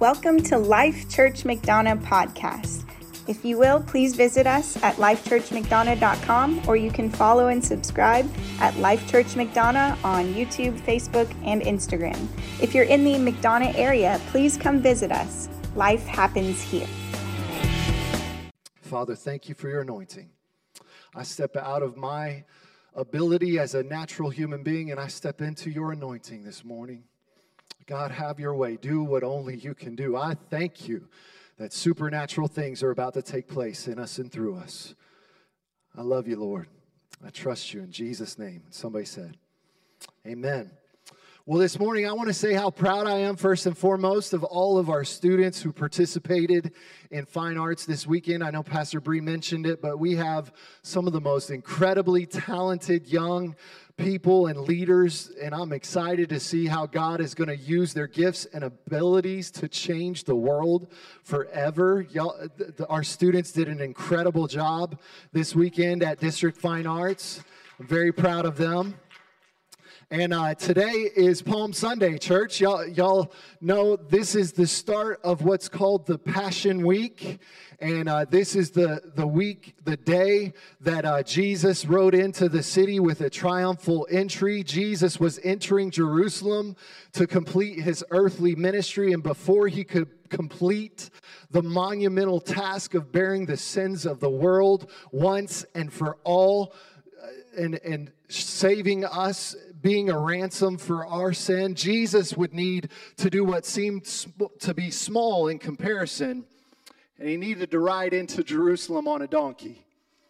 Welcome to Life Church McDonough podcast. If you will, please visit us at lifechurchmcdonough.com, or you can follow and subscribe at Life Church McDonough on YouTube, Facebook, and Instagram. If you're in the McDonough area, please come visit us. Life happens here. Father, thank you for your anointing. I step out of my ability as a natural human being, and I step into your anointing this morning. God, have your way. Do what only you can do. I thank you that supernatural things are about to take place in us and through us. I love you, Lord. I trust you in Jesus' name. Somebody said, amen. Well, this morning, I want to say how proud I am, first and foremost, of all of our students who participated in fine arts this weekend. I know Pastor Bree mentioned it, but we have some of the most incredibly talented young people and leaders, and I'm excited to see how God is going to use their gifts and abilities to change the world forever. Our students did an incredible job this weekend at District Fine Arts. I'm very proud of them. And today is Palm Sunday, church. Y'all know this is the start of what's called the Passion Week. And this is the week, the day that Jesus rode into the city with a triumphal entry. Jesus was entering Jerusalem to complete his earthly ministry. And before he could complete the monumental task of bearing the sins of the world once and for all, and saving us, being a ransom for our sin, Jesus would need to do what seemed to be small in comparison, and he needed to ride into Jerusalem on a donkey.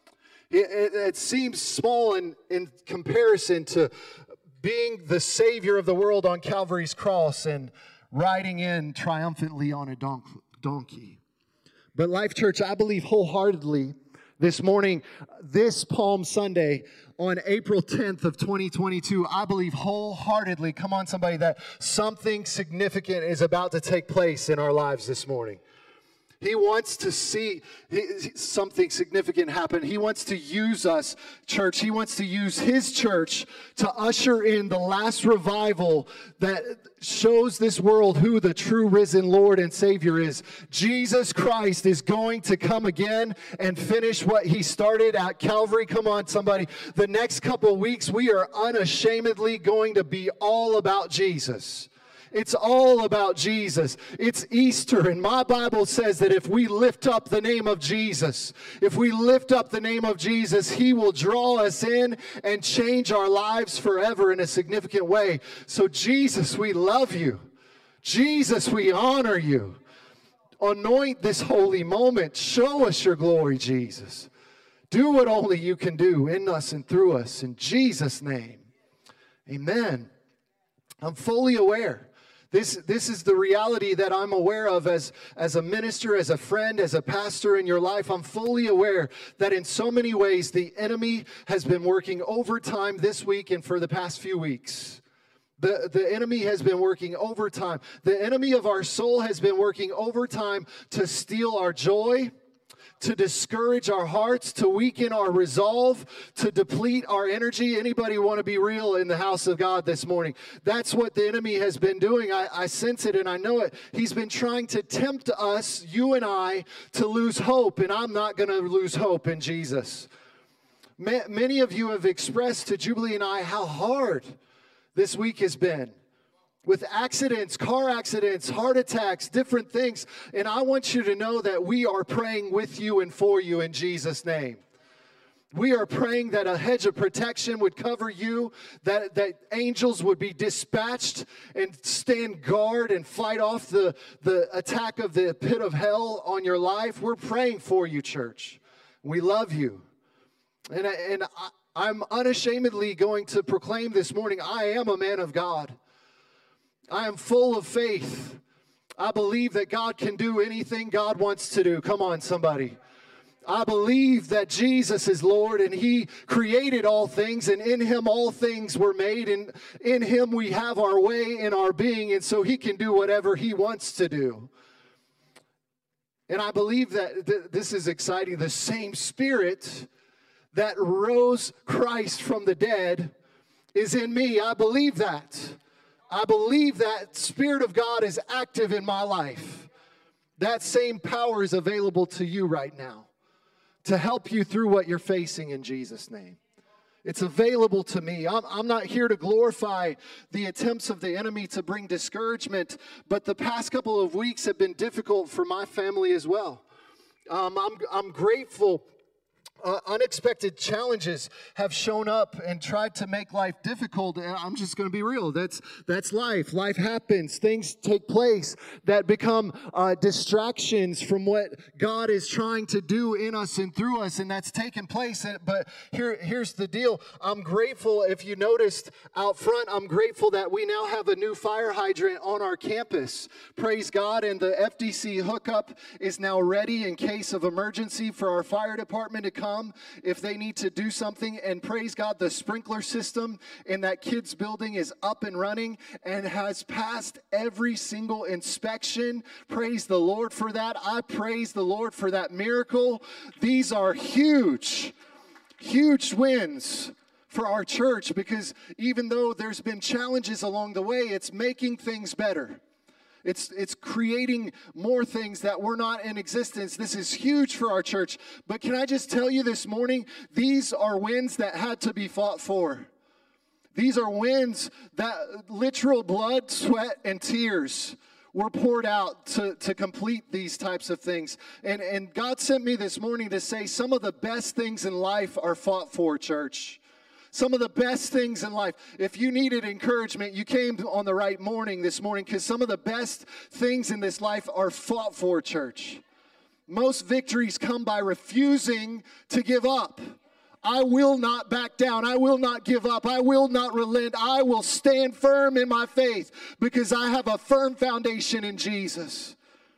It seems small in comparison to being the Savior of the world on Calvary's cross and riding in triumphantly on a donkey. But Life Church, I believe wholeheartedly this morning, this Palm Sunday, on April 10th of 2022, I believe wholeheartedly, come on somebody, that something significant is about to take place in our lives this morning. He wants to see something significant happen. He wants to use us, church. He wants to use his church to usher in the last revival that shows this world who the true risen Lord and Savior is. Jesus Christ is going to come again and finish what he started at Calvary. Come on, somebody. The next couple weeks, we are unashamedly going to be all about Jesus. It's all about Jesus. It's Easter, and my Bible says that if we lift up the name of Jesus, he will draw us in and change our lives forever in a significant way. So Jesus, we love you. Jesus, we honor you. Anoint this holy moment. Show us your glory, Jesus. Do what only you can do in us and through us. In Jesus' name, amen. I'm fully aware. This is the reality that I'm aware of as a minister, as a friend, as a pastor in your life. I'm fully aware that in so many ways the enemy has been working overtime this week and for the past few weeks. The enemy has been working overtime. The enemy of our soul has been working overtime to steal our joy, to discourage our hearts, to weaken our resolve, to deplete our energy. Anybody want to be real in the house of God this morning? That's what the enemy has been doing. I sense it and I know it. He's been trying to tempt us, you and I, to lose hope, and I'm not going to lose hope in Jesus. Many of you have expressed to Jubilee and I how hard this week has been. With accidents, car accidents, heart attacks, different things. And I want you to know that we are praying with you and for you in Jesus' name. We are praying that a hedge of protection would cover you, that angels would be dispatched and stand guard and fight off the attack of the pit of hell on your life. We're praying for you, church. We love you. And I'm unashamedly going to proclaim this morning, I am a man of God. I am full of faith. I believe that God can do anything God wants to do. Come on, somebody. I believe that Jesus is Lord and he created all things, and in him all things were made, and in him we have our way and our being, and so he can do whatever he wants to do. And I believe that this is exciting. The same Spirit that rose Christ from the dead is in me. I believe that. I believe that Spirit of God is active in my life. That same power is available to you right now to help you through what you're facing in Jesus' name. It's available to me. I'm not here to glorify the attempts of the enemy to bring discouragement, but the past couple of weeks have been difficult for my family as well. I'm grateful. Unexpected challenges have shown up and tried to make life difficult. And I'm just going to be real. That's life. Life happens. Things take place that become distractions from what God is trying to do in us and through us, and that's taken place. But here's the deal. I'm grateful. If you noticed out front, I'm grateful that we now have a new fire hydrant on our campus. Praise God. And the FDC hookup is now ready in case of emergency for our fire department to come if they need to do something. And praise God, the sprinkler system in that kids' building is up and running and has passed every single inspection. Praise the Lord for that. I praise the Lord for that miracle. These are huge, huge wins for our church, because even though there's been challenges along the way, it's making things better. It's creating more things that were not in existence. This is huge for our church. But can I just tell you this morning, these are wins that had to be fought for. These are wins that literal blood, sweat, and tears were poured out to complete these types of things. And God sent me this morning to say some of the best things in life are fought for, church. Some of the best things in life. If you needed encouragement, you came on the right morning this morning, because some of the best things in this life are fought for, church. Most victories come by refusing to give up. I will not back down. I will not give up. I will not relent. I will stand firm in my faith because I have a firm foundation in Jesus.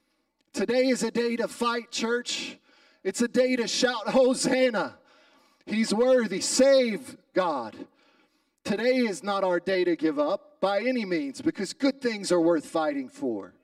Today is a day to fight, church. It's a day to shout, Hosanna. He's worthy. Save God. Today is not our day to give up by any means, because good things are worth fighting for.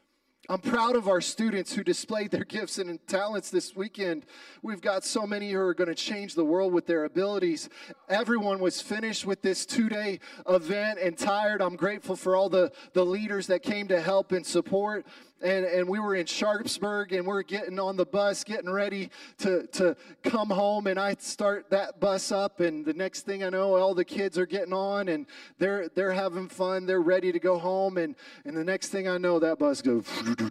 I'm proud of our students who displayed their gifts and talents this weekend. We've got so many who are going to change the world with their abilities. Everyone was finished with this 2-day event and tired. I'm grateful for all the leaders that came to help and support. And we were in Sharpsburg, and we're getting on the bus, getting ready to come home. And I start that bus up, and the next thing I know, all the kids are getting on, and they're having fun. They're ready to go home. And the next thing I know, that bus goes.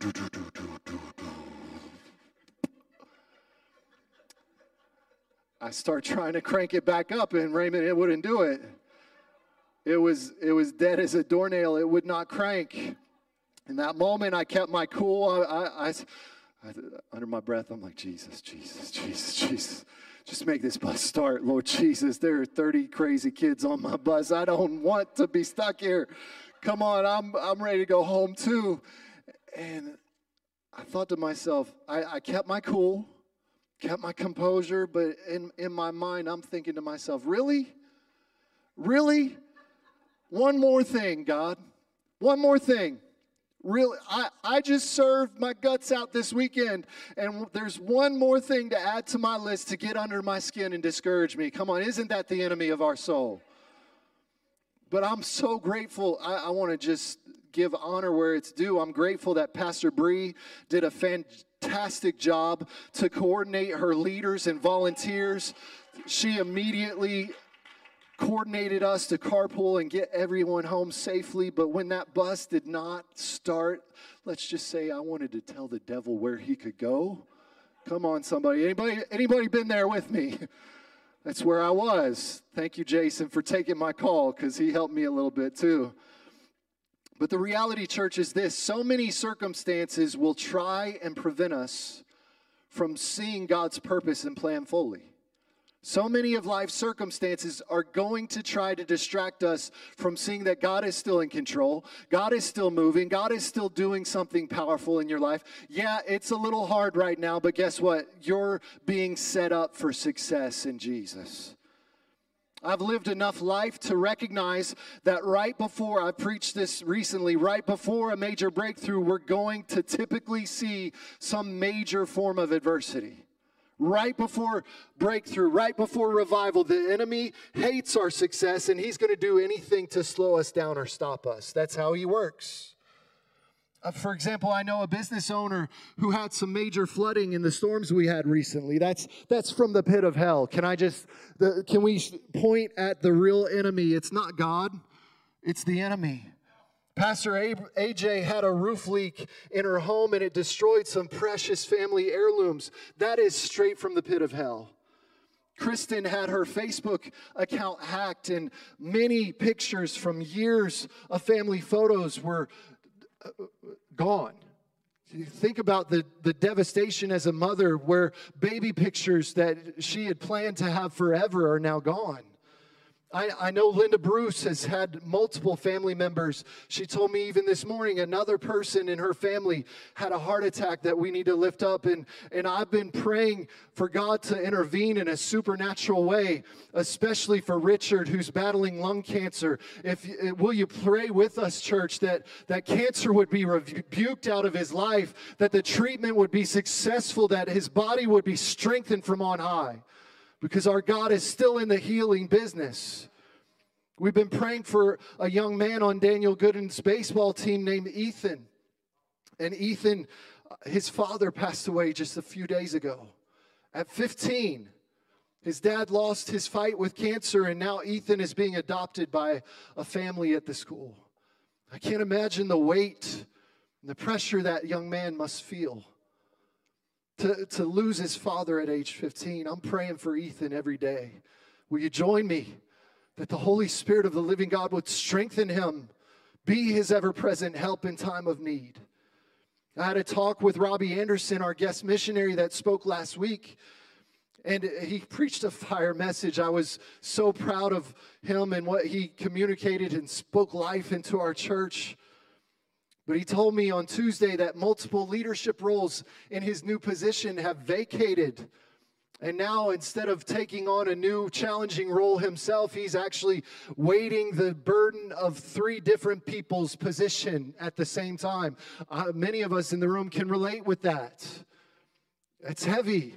I start trying to crank it back up, and Raymond, it wouldn't do it. It was dead as a doornail. It would not crank. In that moment, I kept my cool. I under my breath, I'm like, Jesus, Jesus, Jesus, Jesus. Just make this bus start, Lord Jesus. There are 30 crazy kids on my bus. I don't want to be stuck here. Come on, I'm ready to go home too. And I thought to myself, I kept my cool, kept my composure, but in my mind, I'm thinking to myself, really? Really? One more thing, God. One more thing. Really, I just served my guts out this weekend, and there's one more thing to add to my list to get under my skin and discourage me. Come on, isn't that the enemy of our soul? But I'm so grateful. I want to just give honor where it's due. I'm grateful that Pastor Bree did a fantastic job to coordinate her leaders and volunteers. She immediately coordinated us to carpool and get everyone home safely. But when that bus did not start, let's just say I wanted to tell the devil where he could go. Come on, somebody. Anybody been there with me? That's where I was. Thank you, Jason, for taking my call, because he helped me a little bit too. But the reality, church, is this. So many circumstances will try and prevent us from seeing God's purpose and plan fully. So many of life's circumstances are going to try to distract us from seeing that God is still in control. God is still moving. God is still doing something powerful in your life. Yeah, it's a little hard right now, but guess what? You're being set up for success in Jesus. I've lived enough life to recognize that right before, I preached this recently, right before a major breakthrough, we're going to typically see some major form of adversity. Right before breakthrough, right before revival, the enemy hates our success, and he's going to do anything to slow us down or stop us. That's how he works. For example, I know a business owner who had some major flooding in the storms we had recently. That's from the pit of hell. Can we point at the real enemy? It's not God, it's the enemy. Pastor AJ had a roof leak in her home and it destroyed some precious family heirlooms. That is straight from the pit of hell. Kristen had her Facebook account hacked and many pictures from years of family photos were gone. You think about the devastation as a mother where baby pictures that she had planned to have forever are now gone. I know Linda Bruce has had multiple family members. She told me even this morning another person in her family had a heart attack that we need to lift up. And I've been praying for God to intervene in a supernatural way, especially for Richard, who's battling lung cancer. Will you pray with us, church, that cancer would be rebuked out of his life, that the treatment would be successful, that his body would be strengthened from on high. Because our God is still in the healing business. We've been praying for a young man on Daniel Gooden's baseball team named Ethan. And Ethan, his father passed away just a few days ago. At 15, his dad lost his fight with cancer, and now Ethan is being adopted by a family at the school. I can't imagine the weight and the pressure that young man must feel. To lose his father at age 15. I'm praying for Ethan every day. Will you join me that the Holy Spirit of the living God would strengthen him, be his ever-present help in time of need? I had a talk with Robbie Anderson, our guest missionary that spoke last week, and he preached a fire message. I was so proud of him and what he communicated and spoke life into our church. But he told me on Tuesday that multiple leadership roles in his new position have vacated. And now instead of taking on a new challenging role himself, he's actually weighting the burden of 3 different people's position at the same time. Many of us in the room can relate with that. It's heavy.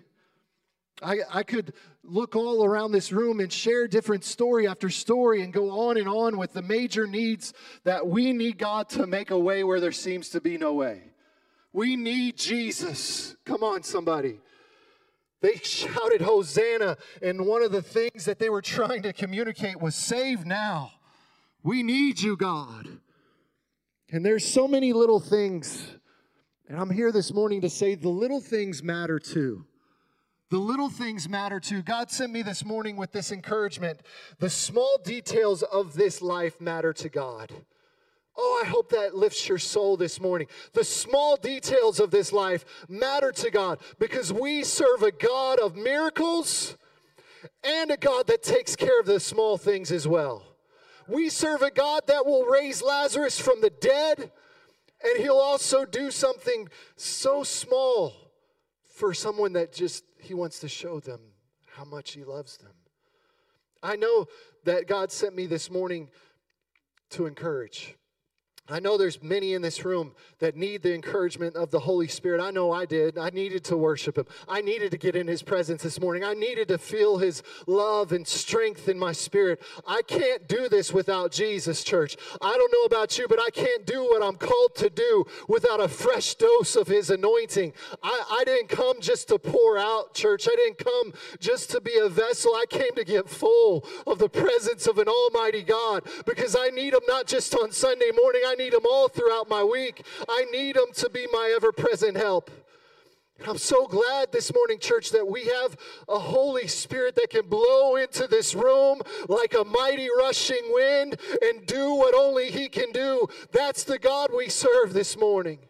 I could look all around this room and share different story after story and go on with the major needs that we need God to make a way where there seems to be no way. We need Jesus. Come on, somebody. They shouted Hosanna, and one of the things that they were trying to communicate was save now. We need you, God. And there's so many little things, and I'm here this morning to say the little things matter too. The little things matter too. God sent me this morning with this encouragement. The small details of this life matter to God. Oh, I hope that lifts your soul this morning. The small details of this life matter to God because we serve a God of miracles and a God that takes care of the small things as well. We serve a God that will raise Lazarus from the dead, and he'll also do something so small for someone that he wants to show them how much he loves them. I know that God sent me this morning to encourage. I know there's many in this room that need the encouragement of the Holy Spirit. I know I did. I needed to worship Him. I needed to get in His presence this morning. I needed to feel His love and strength in my spirit. I can't do this without Jesus, church. I don't know about you, but I can't do what I'm called to do without a fresh dose of His anointing. I didn't come just to pour out, church. I didn't come just to be a vessel. I came to get full of the presence of an almighty God because I need Him not just on Sunday morning. I need Him all throughout my week. I need Him to be my ever-present help. And I'm so glad this morning, church, that we have a Holy Spirit that can blow into this room like a mighty rushing wind and do what only He can do. That's the God we serve this morning.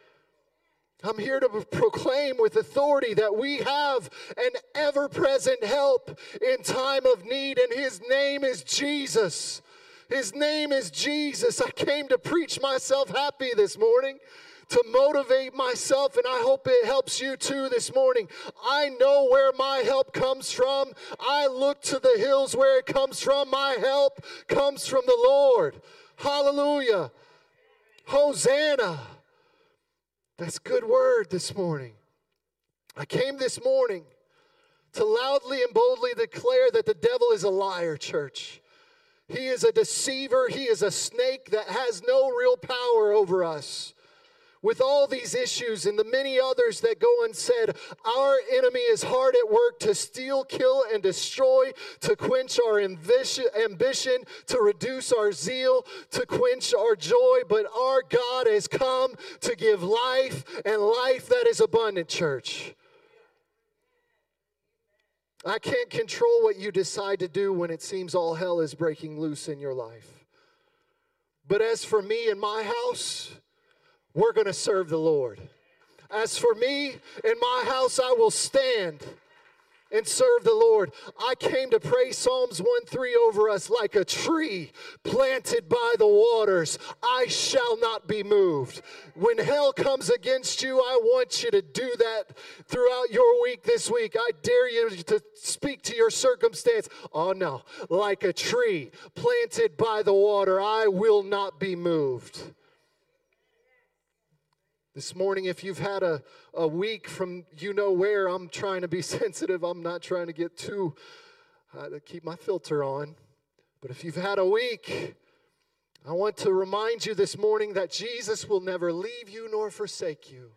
I'm here to proclaim with authority that we have an ever-present help in time of need, and His name is Jesus. His name is Jesus. I came to preach myself happy this morning, to motivate myself, and I hope it helps you too this morning. I know where my help comes from. I look to the hills where it comes from. My help comes from the Lord. Hallelujah. Hosanna. That's good word this morning. I came this morning to loudly and boldly declare that the devil is a liar, church. He is a deceiver. He is a snake that has no real power over us. with all these issues and the many others that go unsaid, our enemy is hard at work to steal, kill, and destroy, to quench our ambition, to reduce our zeal, to quench our joy. But our God has come to give life, and life that is abundant, church. I can't control what you decide to do when it seems all hell is breaking loose in your life. But as for me and my house, we're going to serve the Lord. As for me and my house, I will stand and serve the Lord. I came to pray Psalms 1:3 over us. Like a tree planted by the waters, I shall not be moved. When hell comes against you, I want you to do that throughout your week this week. I dare you to speak to your circumstance. Oh no, like a tree planted by the water, I will not be moved. This morning, if you've had a week from you know where, I'm trying to be sensitive. I'm not trying to get too, to keep my filter on. But if you've had a week, I want to remind you this morning that Jesus will never leave you nor forsake you.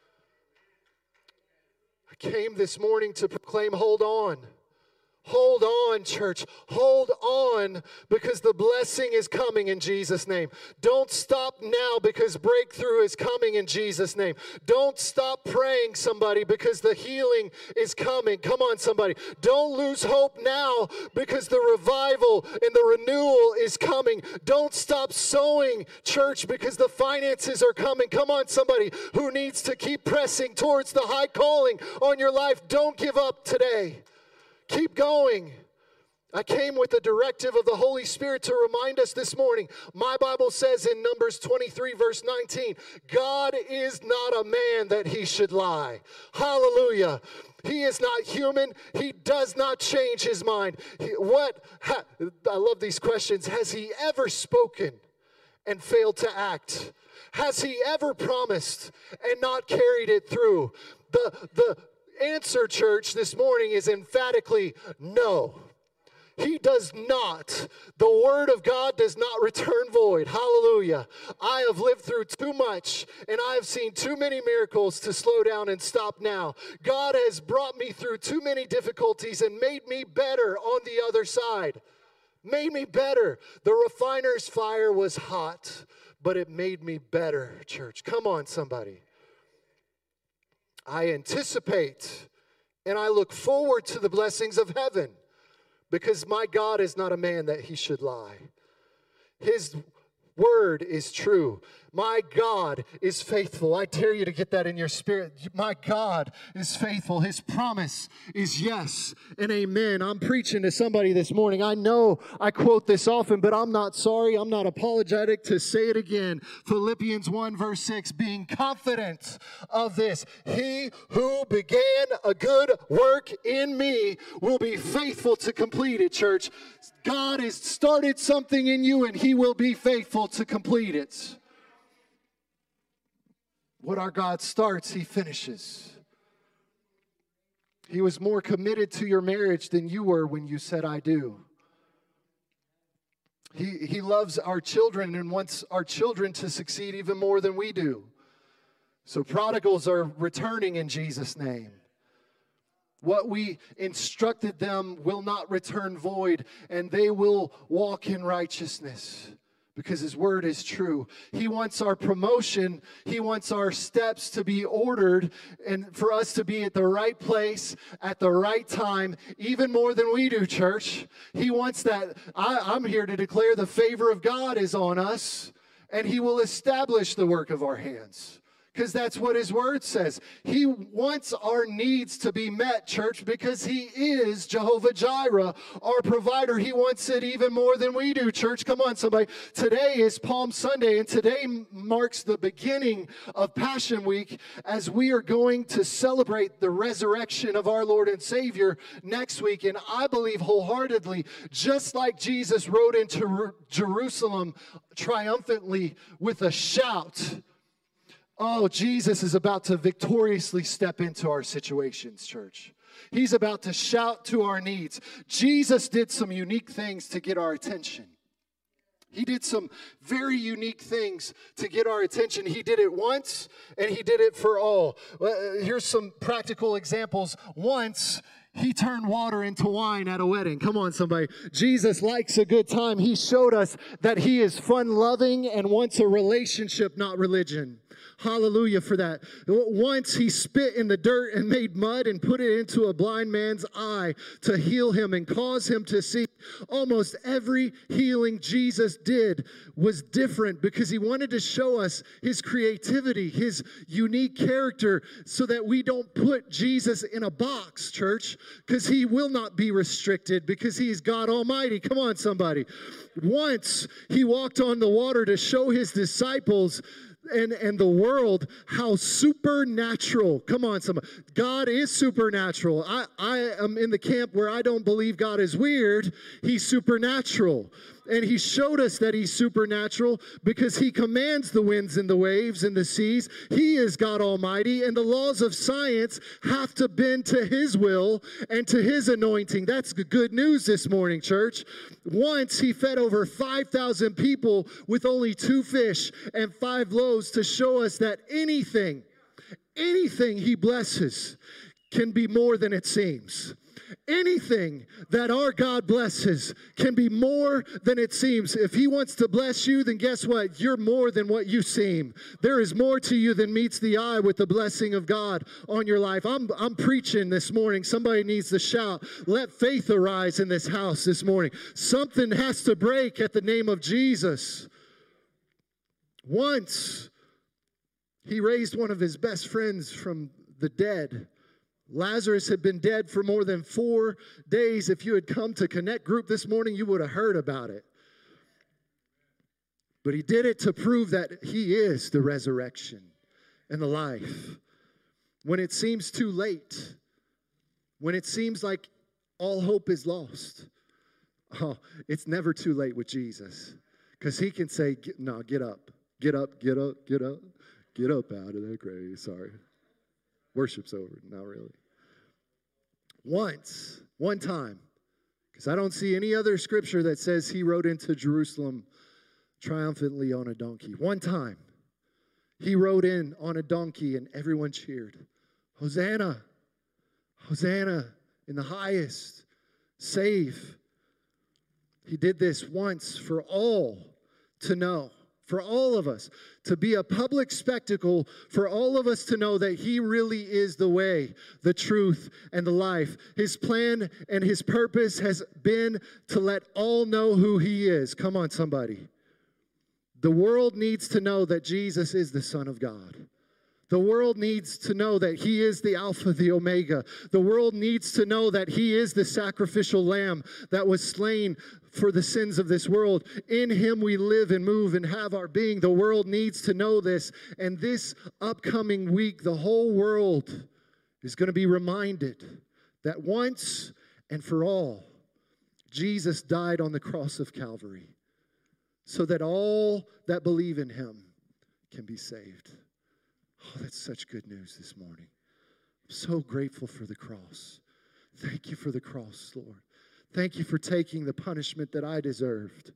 I came this morning to proclaim, hold on. Hold on, church. Hold on, because the blessing is coming in Jesus' name. Don't stop now, because breakthrough is coming in Jesus' name. Don't stop praying, somebody, because the healing is coming. Come on, somebody. Don't lose hope now, because the revival and the renewal is coming. Don't stop sowing, church, because the finances are coming. Come on, somebody who needs to keep pressing towards the high calling on your life. Don't give up today. Keep going. I came with the directive of the Holy Spirit to remind us this morning. My Bible says in Numbers 23, verse 19, God is not a man that he should lie. Hallelujah. He is not human. He does not change his mind. I love these questions. Has he ever spoken and failed to act? Has he ever promised and not carried it through? The answer, church, this morning is emphatically no. He does not. The word of God does not return void. Hallelujah. I have lived through too much, and I have seen too many miracles to slow down and stop now. God has brought me through too many difficulties and made me better on the other side. Made me better. The refiner's fire was hot, but it made me better, church. Come on, somebody. I anticipate and I look forward to the blessings of heaven, because my God is not a man that he should lie. His word is true. My God is faithful. I dare you to get that in your spirit. My God is faithful. His promise is yes and amen. I'm preaching to somebody this morning. I know I quote this often, but I'm not sorry. I'm not apologetic to say it again. Philippians 1 verse 6, being confident of this, he who began a good work in me will be faithful to complete it, church. God has started something in you, and he will be faithful to complete it. What our God starts, he finishes. He was more committed to your marriage than you were when you said, I do. He loves our children and wants our children to succeed even more than we do. So prodigals are returning in Jesus' name. What we instructed them will not return void, and they will walk in righteousness, because his word is true. He wants our promotion. He wants our steps to be ordered and for us to be at the right place at the right time, even more than we do, church. He wants that. I'm here to declare the favor of God is on us, and he will establish the work of our hands. Because that's what his word says. He wants our needs to be met, church, because he is Jehovah Jireh, our provider. He wants it even more than we do, church. Come on, somebody. Today is Palm Sunday, and today marks the beginning of Passion Week, as we are going to celebrate the resurrection of our Lord and Savior next week. And I believe wholeheartedly, just like Jesus rode into Jerusalem triumphantly with a shout, oh, Jesus is about to victoriously step into our situations, church. He's about to shout to our needs. Jesus did some unique things to get our attention. He did some very unique things to get our attention. He did it once, and he did it for all. Here's some practical examples. Once, he turned water into wine at a wedding. Come on, somebody. Jesus likes a good time. He showed us that he is fun-loving and wants a relationship, not religion. Hallelujah for that. Once he spit in the dirt and made mud and put it into a blind man's eye to heal him and cause him to see. Almost every healing Jesus did was different because he wanted to show us his creativity, his unique character, so that we don't put Jesus in a box, church, because he will not be restricted because he is God Almighty. Come on, somebody. Once he walked on the water to show his disciples and the world how supernatural. Come on, somebody. God is supernatural. I am in the camp where I don't believe God is weird. He's supernatural. And he showed us that he's supernatural because he commands the winds and the waves and the seas. He is God Almighty, and the laws of science have to bend to his will and to his anointing. That's good news this morning, church. Once he fed over 5,000 people with only 2 fish and 5 loaves to show us that anything he blesses can be more than it seems. Anything that our God blesses can be more than it seems. If he wants to bless you, then guess what? You're more than what you seem. There is more to you than meets the eye with the blessing of God on your life. I'm preaching this morning. Somebody needs to shout, let faith arise in this house this morning. Something has to break at the name of Jesus. Once, he raised one of his best friends from the dead. Lazarus had been dead for more than 4 days. If you had come to Connect Group this morning, you would have heard about it. But he did it to prove that he is the resurrection and the life. When it seems too late, when it seems like all hope is lost, it's never too late with Jesus. Because he can say, no, get up, get up, get up, get up, get up out of that grave. Sorry. Worship's over. Not really. One time, because I don't see any other scripture that says he rode into Jerusalem triumphantly on a donkey. One time, he rode in on a donkey and everyone cheered. Hosanna, Hosanna in the highest, save. He did this once for all to know. For all of us, to be a public spectacle, for all of us to know that he really is the way, the truth, and the life. His plan and his purpose has been to let all know who he is. Come on, somebody. The world needs to know that Jesus is the Son of God. The world needs to know that he is the Alpha, the Omega. The world needs to know that he is the sacrificial lamb that was slain for the sins of this world. In him we live and move and have our being. The world needs to know this. And this upcoming week, the whole world is going to be reminded that once and for all, Jesus died on the cross of Calvary so that all that believe in him can be saved. Oh, that's such good news this morning. I'm so grateful for the cross. Thank you for the cross, Lord. Thank you for taking the punishment that I deserved.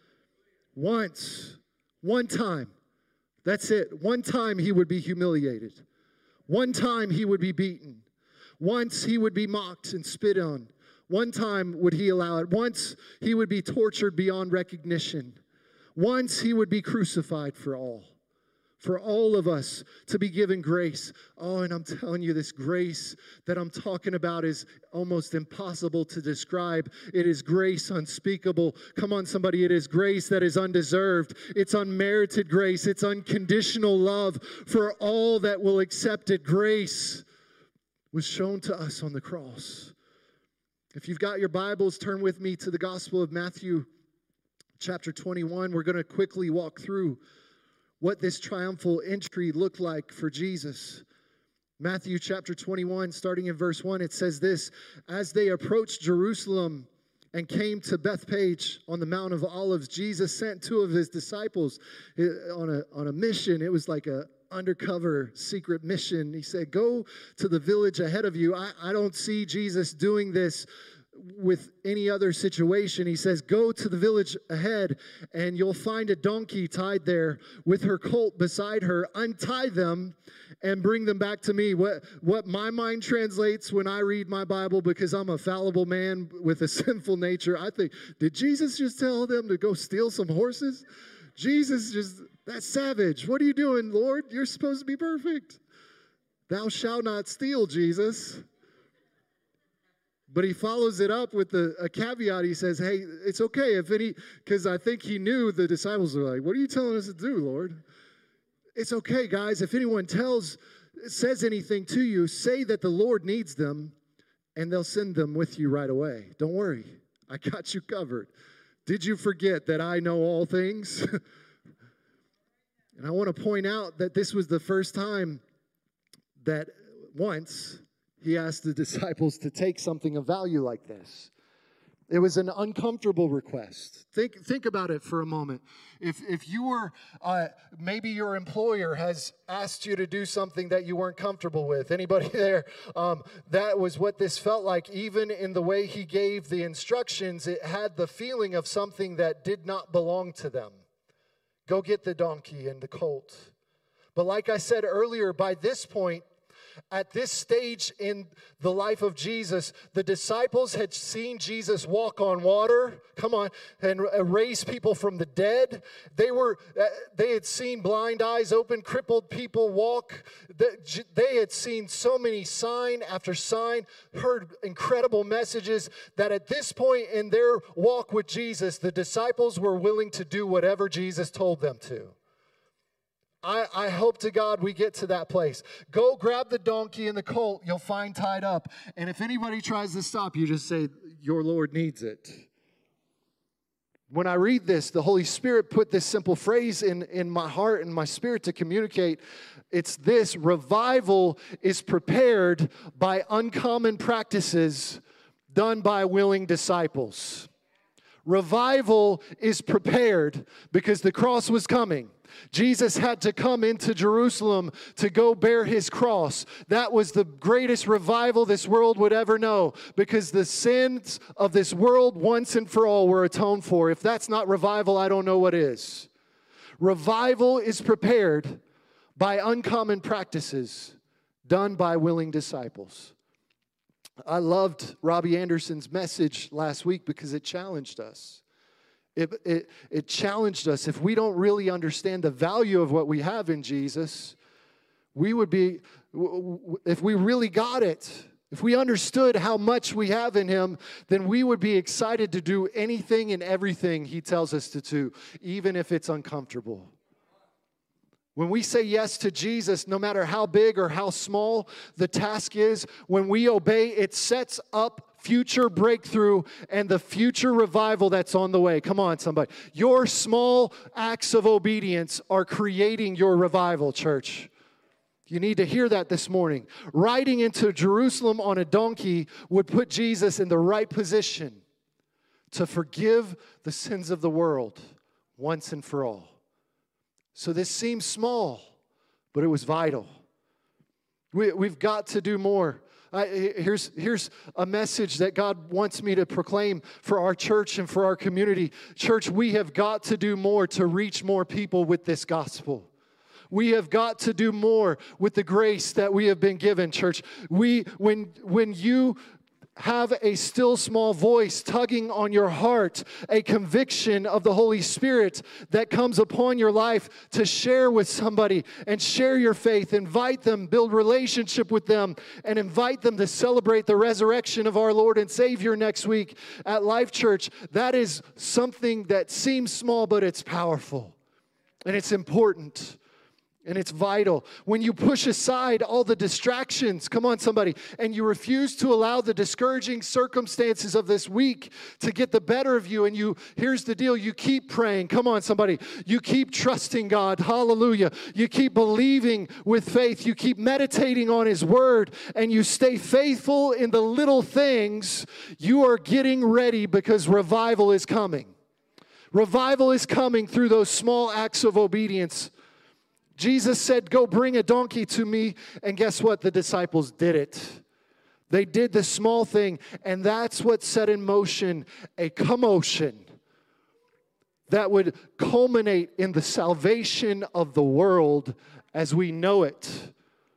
Once, one time, that's it. One time he would be humiliated. One time he would be beaten. Once he would be mocked and spit on. One time would he allow it. Once he would be tortured beyond recognition. Once he would be crucified for all. For all of us to be given grace. Oh, and I'm telling you, this grace that I'm talking about is almost impossible to describe. It is grace unspeakable. Come on, somebody. It is grace that is undeserved. It's unmerited grace. It's unconditional love for all that will accept it. Grace was shown to us on the cross. If you've got your Bibles, turn with me to the Gospel of Matthew, chapter 21. We're going to quickly walk through what this triumphal entry looked like for Jesus. Matthew chapter 21, starting in verse 1, it says this: as they approached Jerusalem and came to Bethphage on the Mount of Olives, Jesus sent 2 of his disciples on a mission. It was like a undercover secret mission. He said, go to the village ahead of you. I don't see Jesus doing this with any other situation. He says, go to the village ahead and you'll find a donkey tied there with her colt beside her. Untie them and bring them back to me. What my mind translates when I read my Bible, because I'm a fallible man with a sinful nature, I think, did Jesus just tell them to go steal some horses? That's savage. What are you doing, Lord? You're supposed to be perfect. Thou shalt not steal, Jesus. But he follows it up with a caveat. He says, hey, it's okay because I think he knew the disciples were like, what are you telling us to do, Lord? It's okay, guys. If anyone says anything to you, say that the Lord needs them, and they'll send them with you right away. Don't worry. I got you covered. Did you forget that I know all things? And I want to point out that this was the first time that once he asked the disciples to take something of value like this. It was an uncomfortable request. Think about it for a moment. If you were, maybe your employer has asked you to do something that you weren't comfortable with. Anybody there? That was what this felt like. Even in the way he gave the instructions, it had the feeling of something that did not belong to them. Go get the donkey and the colt. But like I said earlier, by this point, at this stage in the life of Jesus, the disciples had seen Jesus walk on water, and raise people from the dead. They had seen blind eyes open, crippled people walk. They had seen so many sign after sign, heard incredible messages, that at this point in their walk with Jesus, the disciples were willing to do whatever Jesus told them to. I hope to God we get to that place. Go grab the donkey and the colt you'll find tied up. And if anybody tries to stop you, just say, your Lord needs it. When I read this, the Holy Spirit put this simple phrase in my heart and my spirit to communicate. It's this: revival is prepared by uncommon practices done by willing disciples. Revival is prepared because the cross was coming. Jesus had to come into Jerusalem to go bear his cross. That was the greatest revival this world would ever know, because the sins of this world once and for all were atoned for. If that's not revival, I don't know what is. Revival is prepared by uncommon practices done by willing disciples. I loved Robbie Anderson's message last week because it challenged us. It challenged us. If we don't really understand the value of what we have in Jesus, if we really got it, if we understood how much we have in him, then we would be excited to do anything and everything he tells us to do, even if it's uncomfortable. When we say yes to Jesus, no matter how big or how small the task is, when we obey, it sets up future breakthrough and the future revival that's on the way. Come on, somebody. Your small acts of obedience are creating your revival, church. You need to hear that this morning. Riding into Jerusalem on a donkey would put Jesus in the right position to forgive the sins of the world once and for all. So this seems small, but it was vital. We've got to do more. Here's a message that God wants me to proclaim for our church and for our community. Church, we have got to do more to reach more people with this gospel. We have got to do more with the grace that we have been given, church. When you have a still small voice tugging on your heart, a conviction of the Holy Spirit that comes upon your life to share with somebody and share your faith, invite them, build relationship with them, and invite them to celebrate the resurrection of our Lord and Savior next week at Life Church. That is something that seems small, but it's powerful and it's important. And it's vital. When you push aside all the distractions, come on somebody, and you refuse to allow the discouraging circumstances of this week to get the better of you, and here's the deal, you keep praying. Come on somebody. You keep trusting God. Hallelujah. You keep believing with faith. You keep meditating on his word, and you stay faithful in the little things. You are getting ready because revival is coming. Revival is coming through those small acts of obedience. Jesus said, go bring a donkey to me. And guess what? The disciples did it. They did the small thing, and that's what set in motion a commotion that would culminate in the salvation of the world as we know it.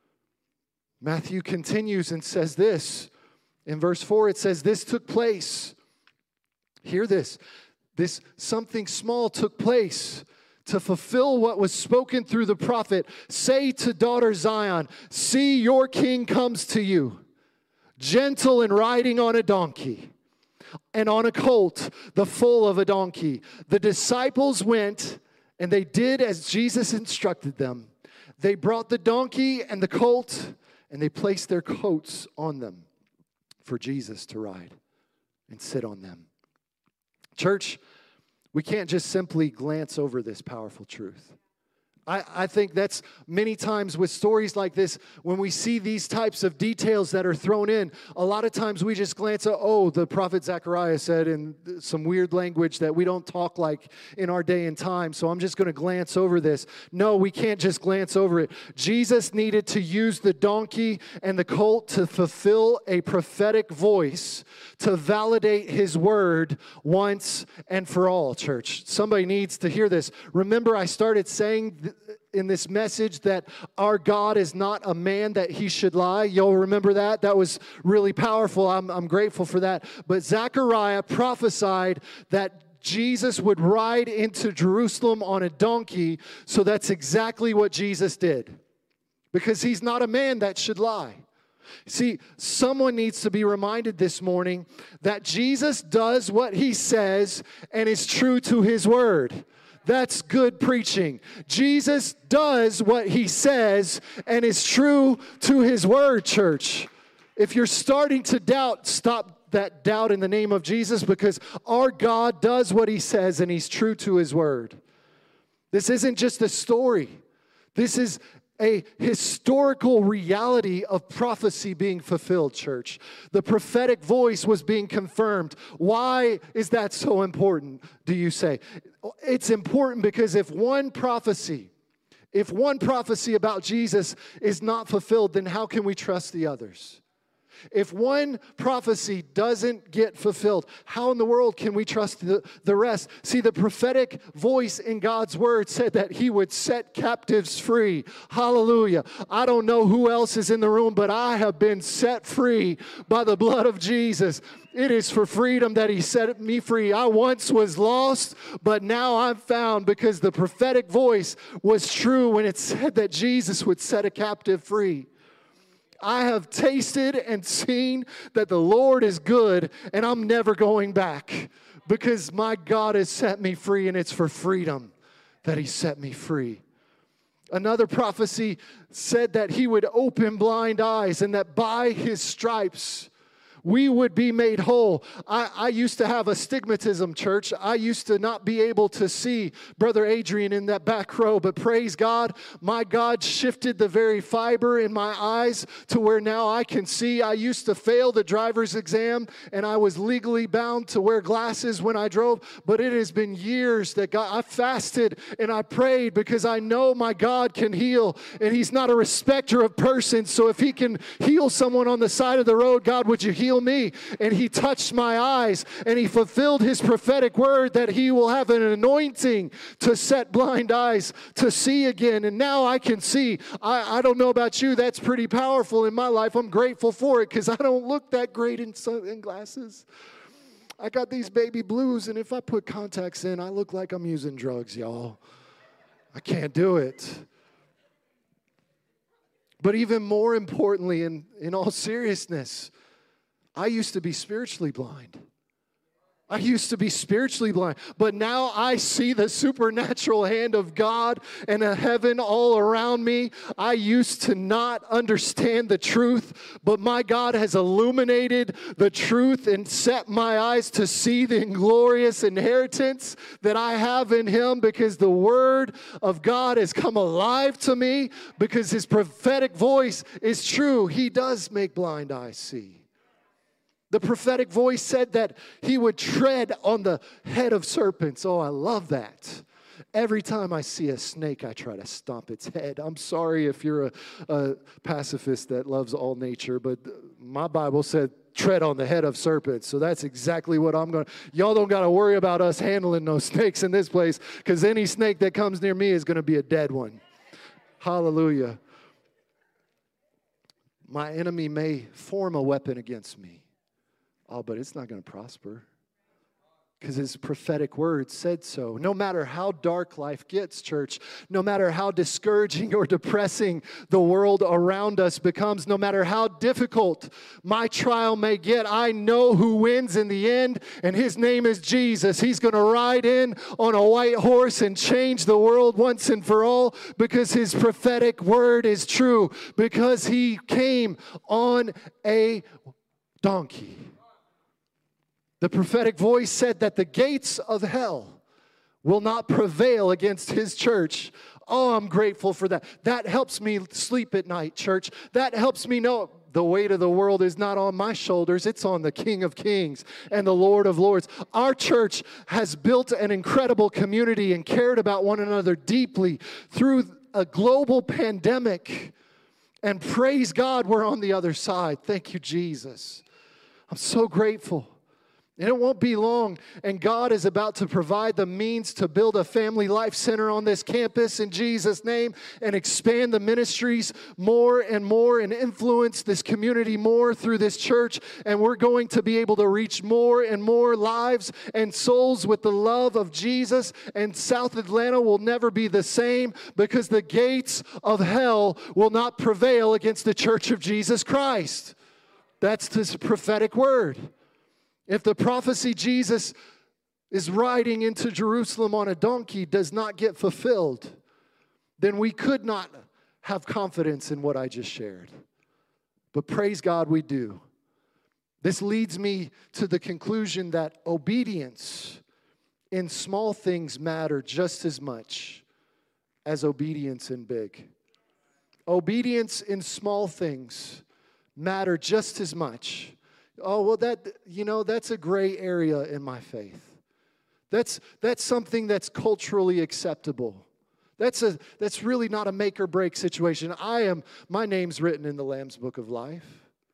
Matthew continues and says this. In verse 4, it says, this took place. Hear this. This something small took place to fulfill what was spoken through the prophet. Say to daughter Zion, see, your king comes to you, gentle and riding on a donkey, and on a colt, the foal of a donkey. The disciples went, and they did as Jesus instructed them. They brought the donkey and the colt, and they placed their coats on them for Jesus to ride and sit on them. Church, we can't just simply glance over this powerful truth. I think that's many times with stories like this, when we see these types of details that are thrown in, a lot of times we just glance at, oh, the prophet Zechariah said in some weird language that we don't talk like in our day and time, so I'm just going to glance over this. No, we can't just glance over it. Jesus needed to use the donkey and the colt to fulfill a prophetic voice to validate his word once and for all, church. Somebody needs to hear this. Remember, I started saying in this message that our God is not a man that he should lie. Y'all remember that? That was really powerful. I'm grateful for that. But Zechariah prophesied that Jesus would ride into Jerusalem on a donkey, so that's exactly what Jesus did. Because he's not a man that should lie. See, someone needs to be reminded this morning that Jesus does what he says and is true to his word. That's good preaching. Jesus does what he says and is true to his word, church. If you're starting to doubt, stop that doubt in the name of Jesus, because our God does what he says and he's true to his word. This isn't just a story. This is a historical reality of prophecy being fulfilled, church. The prophetic voice was being confirmed. Why is that so important, do you say? It's important because if one prophecy about Jesus is not fulfilled, then how can we trust the others? If one prophecy doesn't get fulfilled, how in the world can we trust the rest? See, the prophetic voice in God's word said that he would set captives free. Hallelujah. I don't know who else is in the room, but I have been set free by the blood of Jesus. It is for freedom that he set me free. I once was lost, but now I'm found, because the prophetic voice was true when it said that Jesus would set a captive free. I have tasted and seen that the Lord is good, and I'm never going back, because my God has set me free, and it's for freedom that he set me free. Another prophecy said that he would open blind eyes, and that by his stripes we would be made whole. I used to have astigmatism, church. I used to not be able to see Brother Adrian in that back row, but praise God, my God shifted the very fiber in my eyes to where now I can see. I used to fail the driver's exam, and I was legally bound to wear glasses when I drove, but it has been years that I fasted and I prayed, because I know my God can heal, and he's not a respecter of persons. So if he can heal someone on the side of the road, God, would you heal me? And he touched my eyes, and he fulfilled his prophetic word that he will have an anointing to set blind eyes to see again. And now I can see. I don't know about you, that's pretty powerful in my life. I'm grateful for it, because I don't look that great in glasses. I got these baby blues, and if I put contacts in, I look like I'm using drugs, y'all. I can't do it. But even more importantly, in all seriousness, I used to be spiritually blind. I used to be spiritually blind, but now I see the supernatural hand of God and a heaven all around me. I used to not understand the truth, but my God has illuminated the truth and set my eyes to see the glorious inheritance that I have in him, because the word of God has come alive to me, because his prophetic voice is true. He does make blind eyes see. The prophetic voice said that he would tread on the head of serpents. Oh, I love that. Every time I see a snake, I try to stomp its head. I'm sorry if you're a pacifist that loves all nature, but My Bible said, tread on the head of serpents. So that's exactly what I'm going to. Y'all don't got to worry about us handling no snakes in this place, because any snake that comes near me is going to be a dead one. Hallelujah. My enemy may form a weapon against me. Oh, but it's not going to prosper, because his prophetic word said so. No matter how dark life gets, church, no matter how discouraging or depressing the world around us becomes, no matter how difficult my trial may get, I know who wins in the end, and his name is Jesus. He's going to ride in on a white horse and change the world once and for all, because his prophetic word is true, because he came on a donkey. The prophetic voice said that the gates of hell will not prevail against his church. Oh, I'm grateful for that. That helps me sleep at night, church. That helps me know the weight of the world is not on my shoulders. It's on the King of Kings and the Lord of Lords. Our church has built an incredible community and cared about one another deeply through a global pandemic. And praise God, we're on the other side. Thank you, Jesus. I'm so grateful. And it won't be long, and God is about to provide the means to build a family life center on this campus in Jesus' name, and expand the ministries more and more, and influence this community more through this church. And we're going to be able to reach more and more lives and souls with the love of Jesus. And South Atlanta will never be the same, because the gates of hell will not prevail against the church of Jesus Christ. That's this prophetic word. If the prophecy Jesus is riding into Jerusalem on a donkey does not get fulfilled, then we could not have confidence in what I just shared. But praise God, we do. This leads me to the conclusion that obedience in small things matter just as much as obedience in big. Obedience in small things matter just as much. Oh, well, that's a gray area in my faith. That's something that's culturally acceptable. That's really not a make or break situation. My name's written in the Lamb's Book of Life.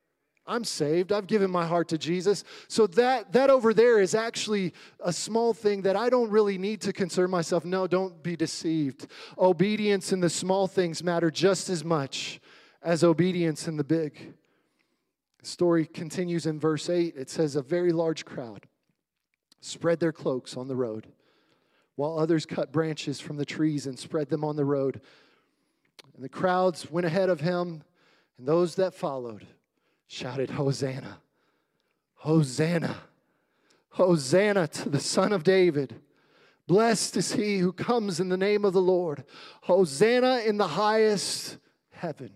I'm saved. I've given my heart to Jesus. So that over there is actually a small thing that I don't really need to concern myself. No, don't be deceived. Obedience in the small things matter just as much as obedience in the big. The story continues in verse 8. It says, a very large crowd spread their cloaks on the road, while others cut branches from the trees and spread them on the road. And the crowds went ahead of him, and those that followed shouted, Hosanna, Hosanna, Hosanna to the Son of David. Blessed is he who comes in the name of the Lord. Hosanna in the highest heaven.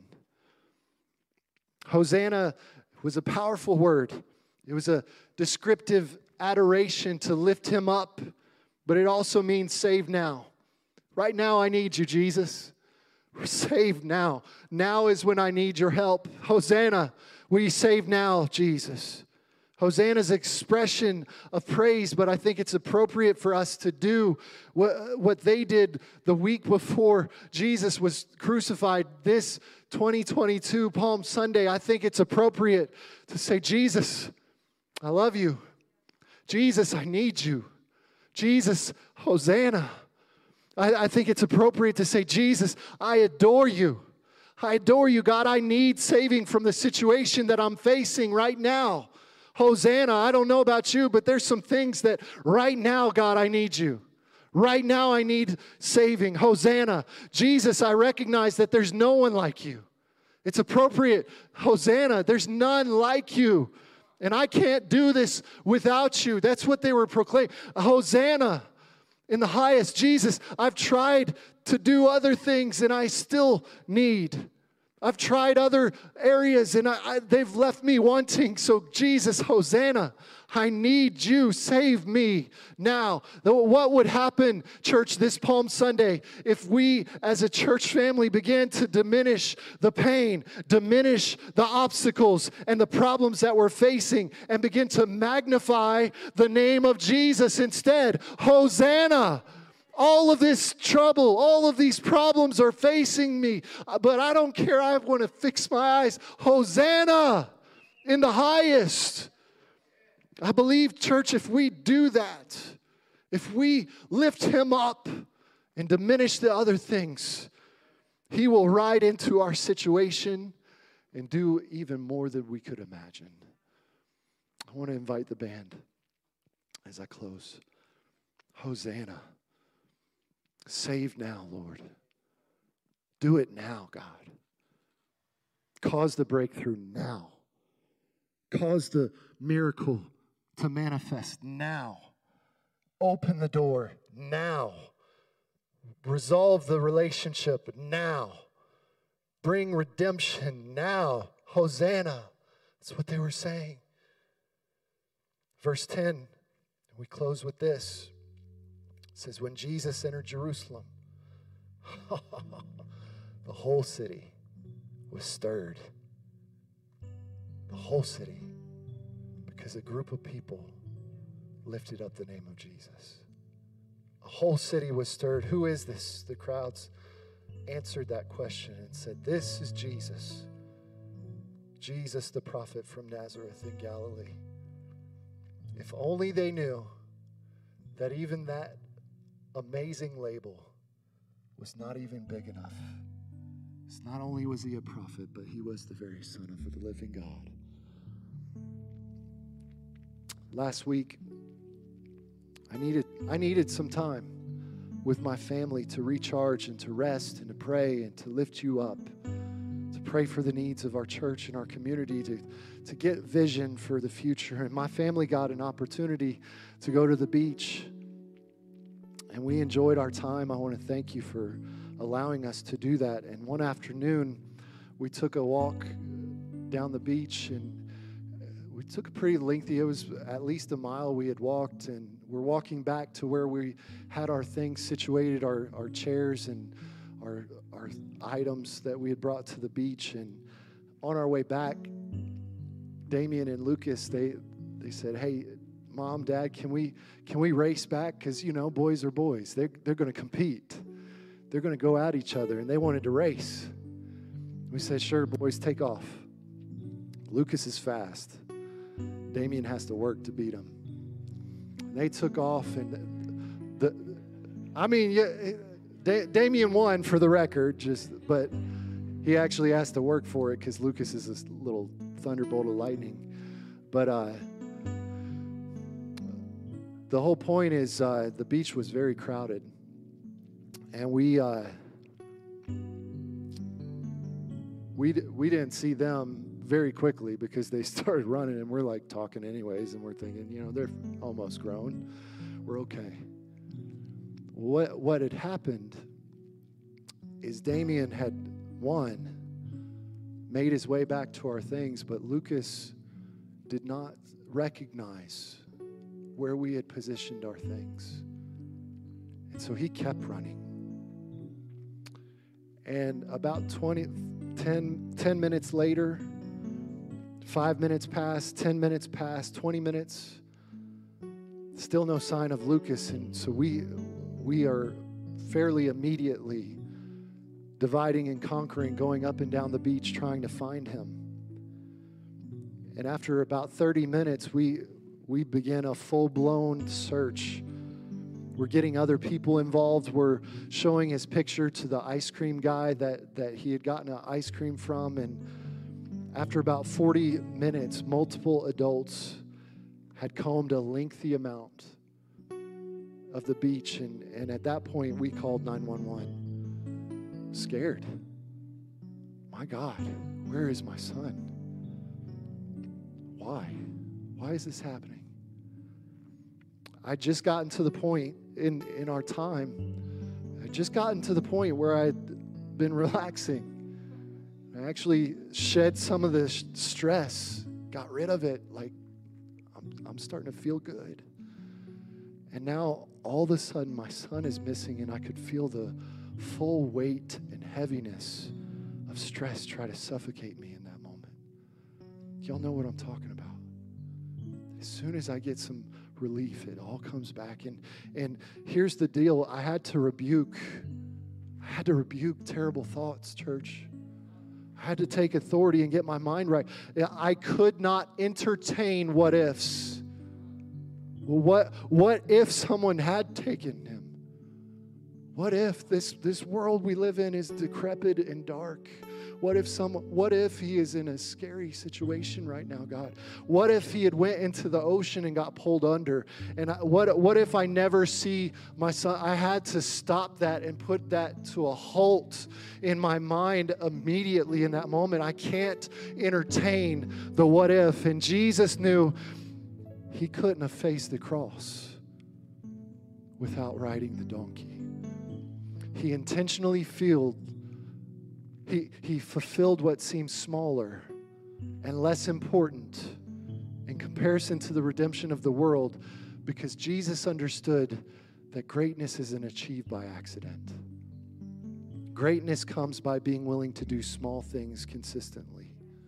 Hosanna was a powerful word. It was a descriptive adoration to lift him up, but it also means save now. Right now I need you, Jesus. We're saved now. Now is when I need your help. Hosanna, will you save now, Jesus? Hosanna's expression of praise, but I think it's appropriate for us to do what they did the week before Jesus was crucified. This 2022 Palm Sunday, I think it's appropriate to say, Jesus, I love you. Jesus, I need you. Jesus, Hosanna. I think it's appropriate to say, Jesus, I adore you. I adore you, God. I need saving from the situation that I'm facing right now. Hosanna, I don't know about you, but there's some things that right now, God, I need you. Right now, I need saving. Hosanna. Jesus, I recognize that there's no one like you. It's appropriate. Hosanna, there's none like you. And I can't do this without you. That's what they were proclaiming. Hosanna in the highest. Jesus, I've tried to do other things and I still need. I've tried other areas and they've left me wanting. So Jesus, Hosanna, I need you. Save me now. What would happen, church, this Palm Sunday if we as a church family began to diminish the pain, diminish the obstacles and the problems that we're facing, and begin to magnify the name of Jesus instead? Hosanna. All of this trouble, all of these problems are facing me, but I don't care. I want to fix my eyes. Hosanna. in the highest. I believe, church, if we do that, if we lift him up and diminish the other things, he will ride into our situation and do even more than we could imagine. I want to invite the band as I close. Hosanna. Save now, Lord. Do it now, God. Cause the breakthrough now. Cause the miracle to manifest now. Open the door now. Resolve the relationship now. Bring redemption now. Hosanna. That's what they were saying. Verse 10, we close with this. It says, when Jesus entered Jerusalem, the whole city was stirred. The whole city. Because a group of people lifted up the name of Jesus. A whole city was stirred. Who is this? The crowds answered that question and said, this is Jesus. Jesus, the prophet from Nazareth in Galilee. If only they knew that even that amazing label was not even big enough. It's not only was he a prophet, but he was the very Son of the living God. Last week, I needed some time with my family to recharge and to rest and to pray and to lift you up, to pray for the needs of our church and our community, to get vision for the future. And my family got an opportunity to go to the beach, and we enjoyed our time. I want to thank you for allowing us to do that. And one afternoon, we took a walk down the beach, and we took a pretty lengthy, it was at least a mile we had walked, and we're walking back to where we had our things situated, our chairs and our items that we had brought to the beach. And on our way back, Damien and Lucas, they said, hey, Mom, Dad, can we race back? Because, you know, boys are boys. They're going to compete. They're going to go at each other, and they wanted to race. We said, sure, boys, take off. Lucas is fast. Damien has to work to beat him. And they took off, and Damien won for the record, but he actually has to work for it because Lucas is this little thunderbolt of lightning. But the whole point is the beach was very crowded, and we didn't see them very quickly because they started running, and we're like talking anyways, and we're thinking, you know, they're almost grown. We're okay. What had happened is Damien had won, made his way back to our things, but Lucas did not recognize where we had positioned our things. And so he kept running. And about 10 minutes later, 5 minutes passed, 10 minutes passed, 20 minutes, still no sign of Lucas. And so we are fairly immediately dividing and conquering, going up and down the beach trying to find him. And after about 30 minutes, we began a full-blown search. We're getting other people involved. We're showing his picture to the ice cream guy that he had gotten an ice cream from. And after about 40 minutes, multiple adults had combed a lengthy amount of the beach. And at that point, we called 911. Scared. My God, where is my son? Why? Why is this happening? I just gotten to the point in our time, I just gotten to the point where I'd been relaxing. I actually shed some of the stress, got rid of it. Like, I'm starting to feel good. And now, all of a sudden, my son is missing, and I could feel the full weight and heaviness of stress try to suffocate me in that moment. Y'all know what I'm talking about. As soon as I get some relief, it all comes back. And here's the deal. I had to rebuke terrible thoughts, church. I I had to take authority and get my mind right. I could not entertain what ifs. Well, what if someone had taken him? What if this world we live in is decrepit and dark? What if he is in a scary situation right now, God? What if he had went into the ocean and got pulled under? And what if I never see my son? I had to stop that and put that to a halt in my mind immediately in that moment. I can't entertain the what if. And Jesus knew he couldn't have faced the cross without riding the donkey. He intentionally He fulfilled what seemed smaller and less important in comparison to the redemption of the world, because Jesus understood that greatness isn't achieved by accident. Greatness comes by being willing to do small things consistently.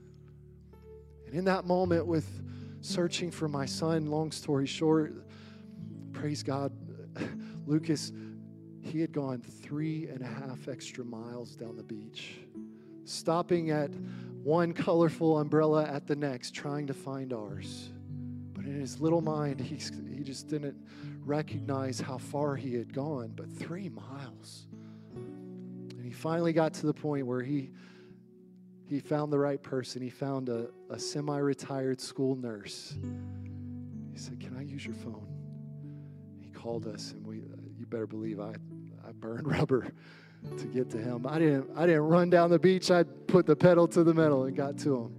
And in that moment with searching for my son, long story short, praise God, Lucas, he had gone 3.5 extra miles down the beach, stopping at one colorful umbrella at the next, trying to find ours. But in his little mind, he just didn't recognize how far he had gone, but 3 miles. And he finally got to the point where he found the right person. He found a semi-retired school nurse. He said, "Can I use your phone?" He called us, and you better believe I burned rubber to get to him. I didn't run down the beach. I put the pedal to the metal and got to him.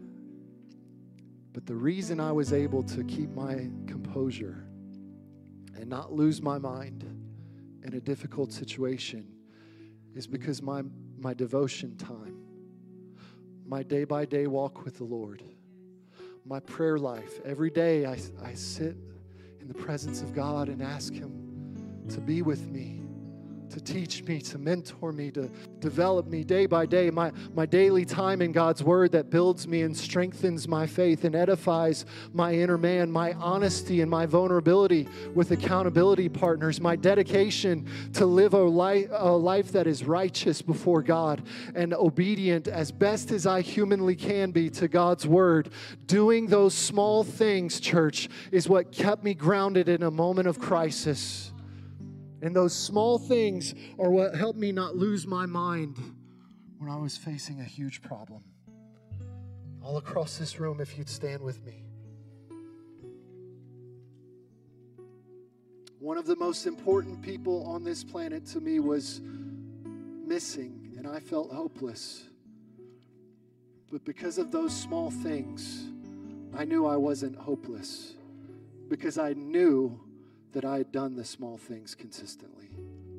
But the reason I was able to keep my composure and not lose my mind in a difficult situation is because my devotion time, my day-by-day walk with the Lord, my prayer life. Every day I sit in the presence of God and ask Him to be with me, to teach me, to mentor me, to develop me day by day. My daily time in God's Word that builds me and strengthens my faith and edifies my inner man, my honesty and my vulnerability with accountability partners, my dedication to live a life that is righteous before God and obedient as best as I humanly can be to God's Word. Doing those small things, church, is what kept me grounded in a moment of crisis. And those small things are what helped me not lose my mind when I was facing a huge problem. All across this room, if you'd stand with me. One of the most important people on this planet to me was missing, and I felt hopeless. But because of those small things, I knew I wasn't hopeless, because I knew that I had done the small things consistently.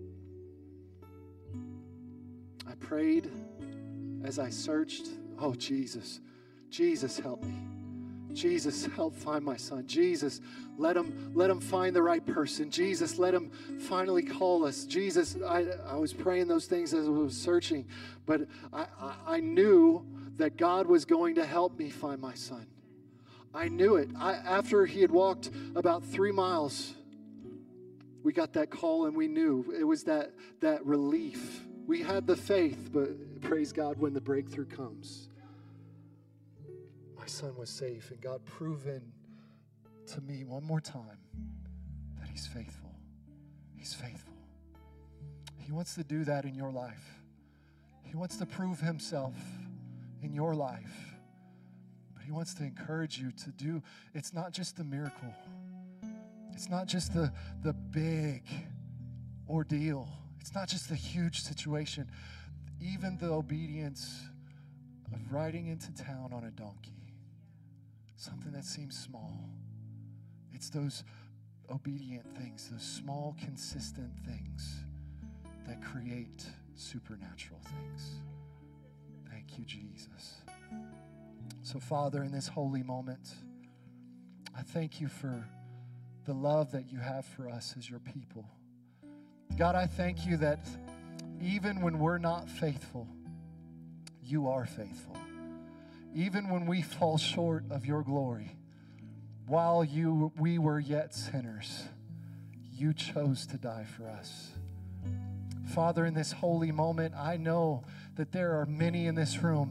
I prayed as I searched. Oh, Jesus, help me. Jesus, help find my son. Jesus, let him find the right person. Jesus, let him finally call us. Jesus, I was praying those things as I was searching, but I knew that God was going to help me find my son. I knew it. After he had walked about 3 miles, we got that call, and we knew it was that relief. We had the faith, but praise God, when the breakthrough comes, my son was safe, and God proven to me one more time that He's faithful. He's faithful. He wants to do that in your life. He wants to prove Himself in your life, but He wants to encourage you to do. It's not just a miracle. It's not just the big ordeal. It's not just the huge situation. Even the obedience of riding into town on a donkey, something that seems small. It's those obedient things, those small, consistent things that create supernatural things. Thank you, Jesus. So, Father, in this holy moment, I thank you for the love that you have for us as your people. God, I thank you that even when we're not faithful, you are faithful. Even when we fall short of your glory, while we were yet sinners, you chose to die for us. Father, in this holy moment, I know that there are many in this room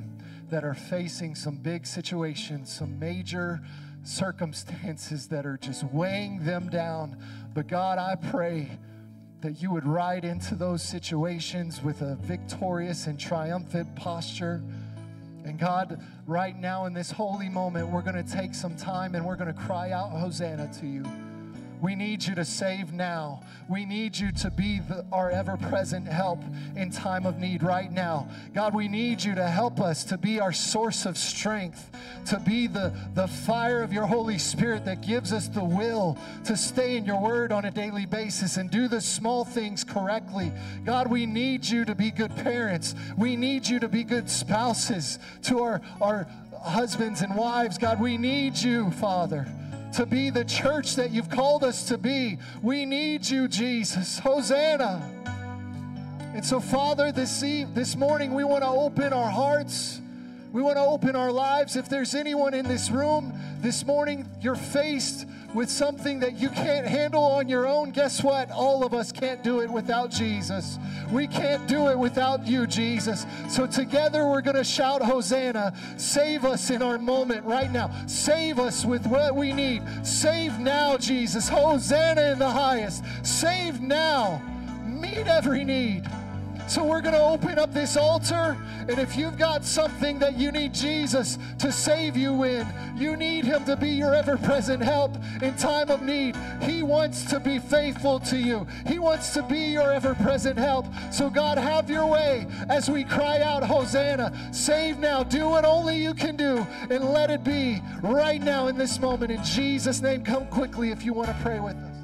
that are facing some big situations, some major circumstances that are just weighing them down. But God, I pray that you would ride into those situations with a victorious and triumphant posture. And God, right now in this holy moment, we're going to take some time and we're going to cry out Hosanna to you. We need you to save now. We need you to be our ever-present help in time of need right now. God, we need you to help us to be our source of strength, to be the fire of your Holy Spirit that gives us the will to stay in your word on a daily basis and do the small things correctly. God, we need you to be good parents. We need you to be good spouses to our husbands and wives. God, we need you, Father, to be the church that you've called us to be. We need you, Jesus. Hosanna. And so, Father, this morning we want to open our hearts. We want to open our lives. If there's anyone in this room this morning, you're faced with something that you can't handle on your own, guess what? All of us can't do it without Jesus. We can't do it without you, Jesus. So together we're going to shout Hosanna. Save us in our moment right now. Save us with what we need. Save now, Jesus. Hosanna in the highest. Save now. Meet every need. So we're going to open up this altar, and if you've got something that you need Jesus to save you in, you need him to be your ever-present help in time of need. He wants to be faithful to you. He wants to be your ever-present help. So God, have your way as we cry out, Hosanna. Save now. Do what only you can do, and let it be right now in this moment. In Jesus' name, come quickly if you want to pray with us.